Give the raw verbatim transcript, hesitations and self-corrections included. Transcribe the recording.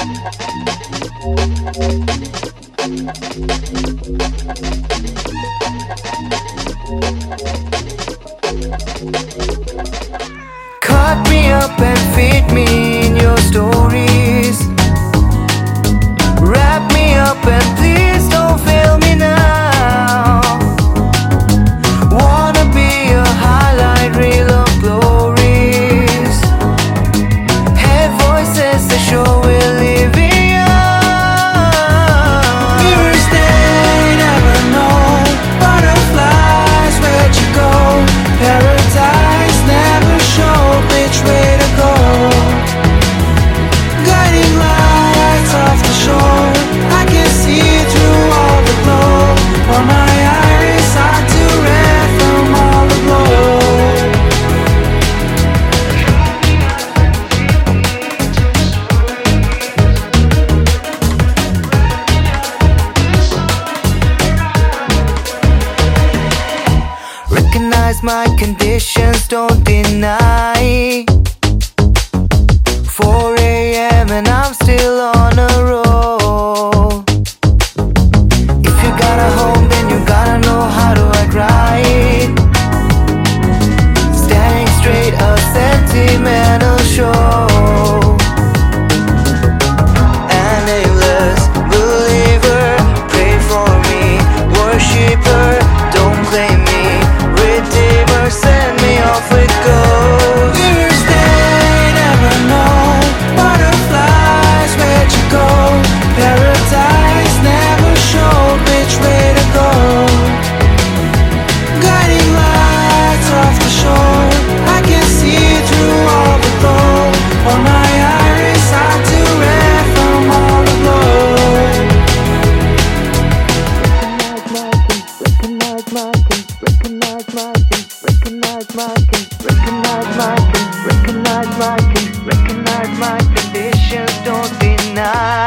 Cut me up and feed me in your stories. Wrap me up and please don't fail me now. Wanna be a highlight reel of glories. Head voices that show we're living on. Mirrors, they never know. Butterflies, where'd you go? Paradise never showed which way to go. Guiding lights off the shore, I can see through all the glow. For my iris are too red from all the glow. Recognize my conditions, don't deny. four a.m. and I'm still on a roll. If you got a home, then you gotta know how to act right. Standing straight, a sentimental show. An aimless believer, pray for me, worshipper, don't claim me, redeemer, send me off with gold. Mirrors, they never know. Butterflies, where'd you go? Paradise never showed which way to go. Guiding lights off the shore, I can see through all the glow. For my iris are too red from all the glow. Recognize my kin, recognize my kin, recognize my kin, recognize my kin, recognize my kin, recognize my kin, recognize my conditions, don't deny.